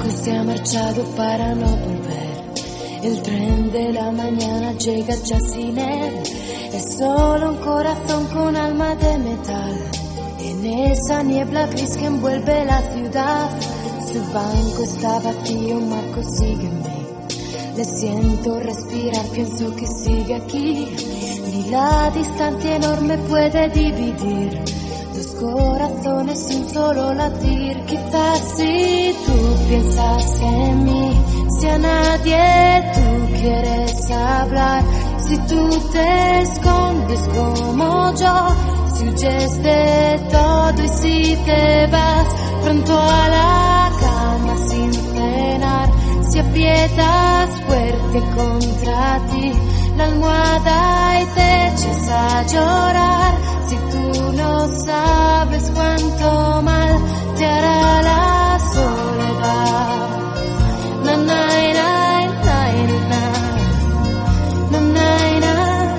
se ha marchado para no volver. El tren de la mañana llega ya sin él. Es solo un corazón con alma de metal. En esa niebla gris que envuelve la ciudad, su banco está vacío, Marco sigue en mí. Le siento respirar, pienso que sigue aquí. Ni la distancia enorme puede dividir dos corazones sin solo latir. Quizás si tú piensas en mí, si a nadie tú quieres hablar, si tú te escondes como yo, si huyes de todo y si te vas pronto a la cama sin cenar, si aprietas fuerte contra ti la almohada y te echas a llorar, si tú no sabes cuánto mal te hará la soledad. Na, na, na, na, na. Na, na, na.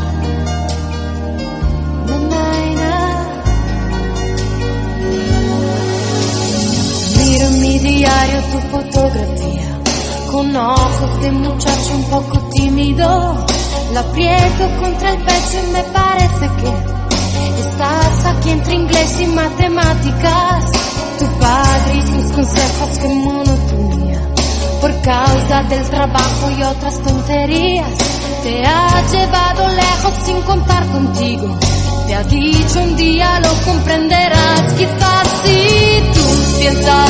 Na, na, na. Miro en mi diario tu fotografía, con ojos de muchacho un poco tímido. La aprieto contra el pecho y me parece que estás aquí entre inglés y matemáticas. Tu padre y sus consejos, qué monotonía. Por causa del trabajo y otras tonterías, te ha llevado lejos sin contar contigo. Te ha dicho un día lo comprenderás. Quizás si tú piensas